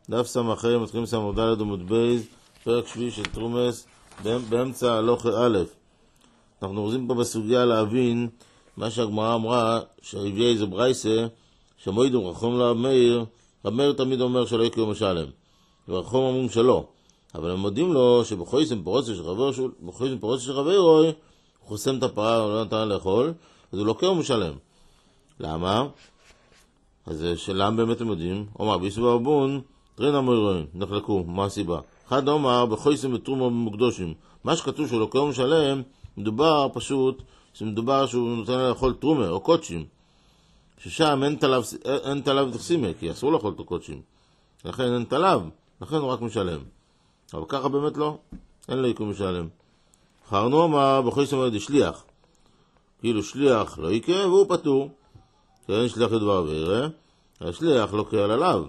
דף סמכי, מתחילים סמ"ד עמוד בייז, פרק שביעי של תרומס, באמצע הלוך א'. אנחנו רוצים פה בסוגיה להבין מה שהגמרא אמרה, שהביאה איזה ברייסה, שמועידים רחום לרב מאיר, רב מאיר תמיד אומר שלא יקראו משלם, ורחום אומרים שלא, אבל הם מודים לו שבחויסם פרוצה של חברוי, הוא חוסם את הפרה, הוא לא נתן לאכול, אז הוא לוקח ומשלם. למה? אז שלם באמת הם יודעים, אומר ביסו ברבון, תרין המוירוין, נחלקו, מה הסיבה? אחד אומר, בחויסם בתרומה במוקדושים, מה שכתוב שהוא לוקח ומשלם, מדובר פשוט, שמדובר שהוא נותן לאכול תרומה או קודשים, ששם אין תלב תחסימה, כי אסור לאכול את הקודשים, לכן אין תלב, לכן הוא רק משלם. אבל ככה באמת לא, אין לו יקום משלם. חרנו אמר, בחויסם עוד שליח, כאילו שליח לא יקרה והוא פטור, כי אין שליח לדבר ויראה, השליח לוקח עליו,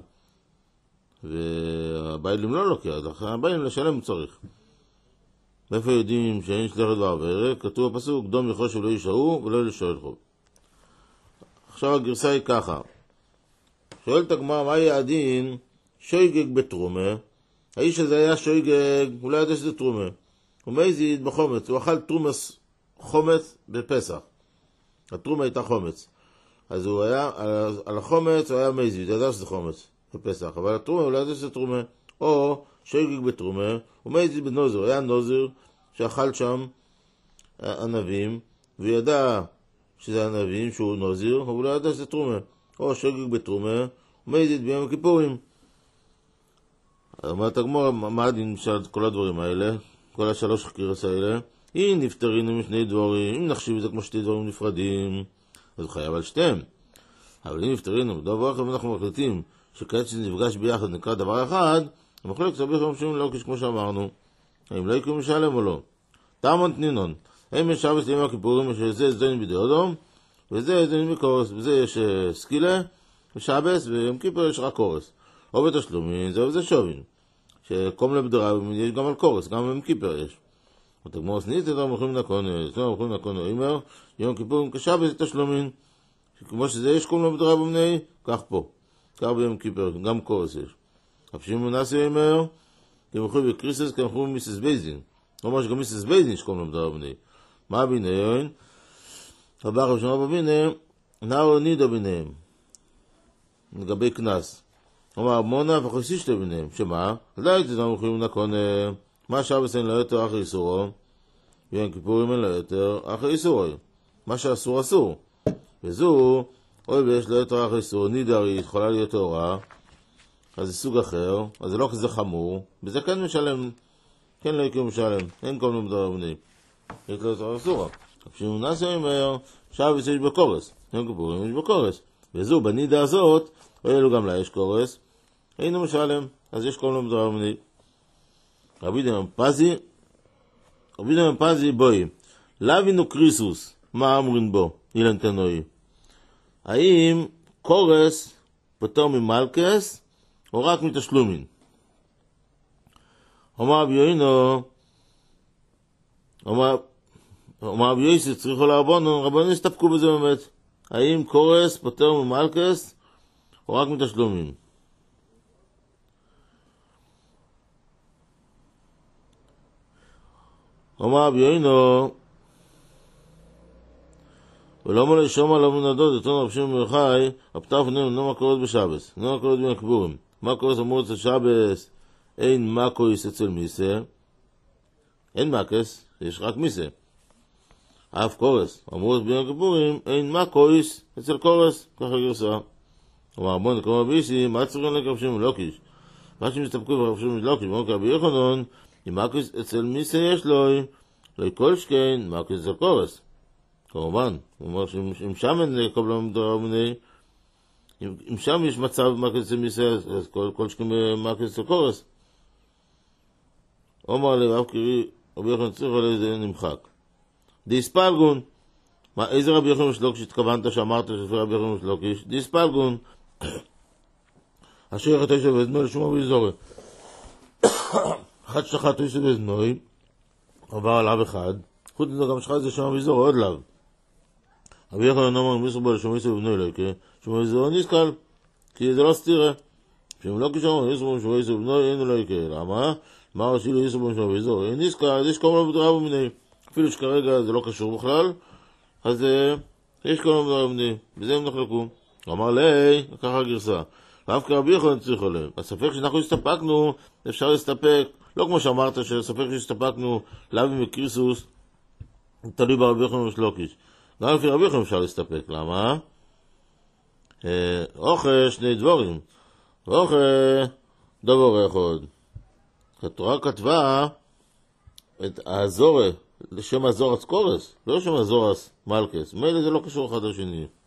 והביילים לא לוקח, לכן הביילים לשלם צריך. מאיפה יודעים שאין שליח לדבר ויראה? כתוב הפסוק, דום יחוש ולא ישעו ולא ישעו חוב. עכשיו הגרסה היא ככה, שואלת הגמרא, מה יהיה הדין שויגג בתרומה? האיש הזה היה שויגג, הוא לא ידע שזה תרומה, הוא מזיד בחומץ, הוא אכל תרומס חומץ בפסח, התרומה הייתה חומץ, אז הוא היה, על החומץ הוא היה מזיד, הוא ידע שזה חומץ בפסח, אבל התרומה הוא לא ידע שזה תרומה. או שויגג בתרומה, הוא מזיד בנוזר, הוא היה נוזר שאכל שם ענבים, והוא ידע שזה ענבים, שהוא נוזר, אבל הוא לא ידע שזה תרומה. או שויגג בתרומה, הוא מזיד ביום הכיפורים. אומרת הגמרא, מה הדין של כל הדברים האלה, כל השלוש חקירס האלה? אם נפטרינו משני דברים, אם נחשיב את זה כמו שתי דברים נפרדים, אז הוא חייב על שתיהם. אבל אם נפטרינו בדבר אחד ואנחנו מחליטים שכעת שנפגש ביחד נקרא דבר אחד, המחלק סביך ומשום לא כמו שאמרנו, האם לא יקום משלם או לא. תאמון תנינון, האם יש שבס לימי הכיפורים שזה זדין בידי אודום, וזה זדין בקורס, וזה יש סקילה, ושבס, ויום כיפור יש רק קורס. או בתשלומים, זה וזה שובין. שקום לבדרה, יש גם על קורס, גם עם כיפר יש. ותגמור סנית, אתם הולכים לקונס, אומר, יום כיפורים כשבס תשלומים, כמו שזה יש קום לבדרה במני, כך פה. כך ביום כיפר, גם קורס יש. הפשימו נאסי אומר, כי הם הולכים בקריסס, כי הם הולכים במיסס בייזין. אומר שגם מיסס בייזין יש קום לבדרה במני. מה ביניהם? הבא ראשונה בביניהם, נער נידה ביניהם. לגבי כנס. אומר מונה וחוסישת ביניהם. שמה? אז לא הייתי אתם הולכים לקונה. מה שבס אין לו יותר אחרי איסורו? ויום כיפורים אין לו יותר אחרי איסורו. מה שאסור אסור. וזו, אוי ויש לו יותר אחרי איסורו, נידה יכולה להיות טהורה. אז זה סוג אחר, אז זה לא כזה חמור, וזה כן משלם, כן לא יקום משלם, אין כל מיני דבר בני. יש לו יותר אסורה. כשהוא נעשה אומר, שבס יש בקורס, יום כיפורים יש בקורס. וזו, בנידה הזאת, אוי לו גם לה יש קורס, אינו משלם, אז יש כל מיני דבר בני. רבי דמם פזי בואי, לבינו קריסוס, מה אמרין בו, אילן תנועי? האם קורס פטור ממלכס, או רק מתשלומין? אומר רבי יוינו, אומר רבי יויסי, צריכו לרבונון הסתפקו בזה באמת. האם קורס פטור ממלכס, או רק מתשלומין? אומר רבי יוינו, ולא מלא שומע לא מנדוד, אתון רב שמעון בר יוחאי, הפטר פנינו, לא מה קורס בשבס, לא מה קורס ביום הכיפורים. מה קורס אמור אצל שבס, אין מה קורס אצל מיסה, אין מקס, יש רק מיסה. אף קורס, אמור אצל ביום הכיפורים, אין מה קורס אצל קורס, ככה גרסה. אומר בוא נקרא רבי איסי, מה צריכים לקרב שמעון לוקיש? מה שמסתפקו ברב שמעון לוקיש, אמרו כרבי יוחנן, אם מקס אצל מיסה יש לו, לא כל שכן, מקס אצל קורס. כמובן, הוא אומר שאם שם אין לקבל למדרה מני, אם שם יש מצב מקס אצל מיסה, אז כל שכן מקס אצל קורס. אומר לב, אף קרי, רבי יוחנן צריך עלי זה נמחק. דיספלגון, איזה רבי יוחנן משלוקיש התכוונת שאמרת שפי רבי יוחנן משלוקיש? דיספלגון, אשר יחד תשע וזנוי לשמוע ויזורי. אחד שחט תשע וזנוי, עבר עליו אחד, חוץ מזה גם שחט זה שמוע ויזורי, עוד לב. רבי יוחנן אומר, מיסר בו לשמוע ויזורי ובנוי אלוהיקה, שמוע ויזורי נסקל, כי זה לא סתירה. שאם לא כשם איסור במשמעו איסור בנו אין אולי יקרה. למה? מה ראשי לו איסור במשמעו ואיסור? אין נזכר, אז יש כל מיני בדרה במיני. אפילו שכרגע זה לא קשור בכלל, אז יש כל מיני בדרה במיני. בזה הם נחלקו. אמר לי, ככה הגרסה. ואף כרבי יכול נצריך עליהם. הספק שאנחנו הסתפקנו, אפשר להסתפק, לא כמו שאמרת, שהספק שהסתפקנו, לאו מקריסוס, תלוי ברבי יכול ומשלוקיש. גם לפי רבי יכול אפשר להסתפק. למה? אוכל שני דבורים. ואוכל דבר אחד. התורה כתבה את האזורה, לשם הזורס קורס, לא לשם הזורס מלכס. מילא זה לא קשור אחד לשני.